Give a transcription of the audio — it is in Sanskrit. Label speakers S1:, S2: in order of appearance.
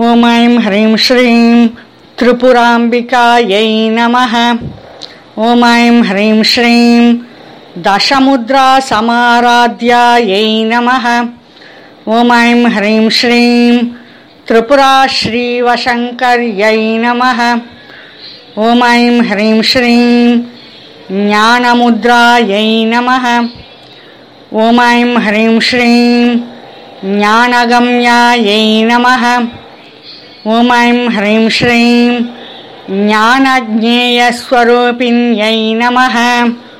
S1: ॐ ऐं ह्रीं श्रीं त्रिपुराम्बिकायै नमः। ॐ ऐं ह्रीं श्रीं दशमुद्रासमाराध्यायै नमः। ॐ ऐं ह्रीं श्रीं त्रिपुराश्रीवशङ्कर्यै नमः। ॐ ऐं ह्रीं श्रीं ज्ञानमुद्रायै नमः। ॐ ऐं ह्रीं श्रीं ज्ञानगम्यायै नमः। ॐ ऐं ह्रीं श्रीं ज्ञानज्ञेयस्वरूपिण्यै नमः।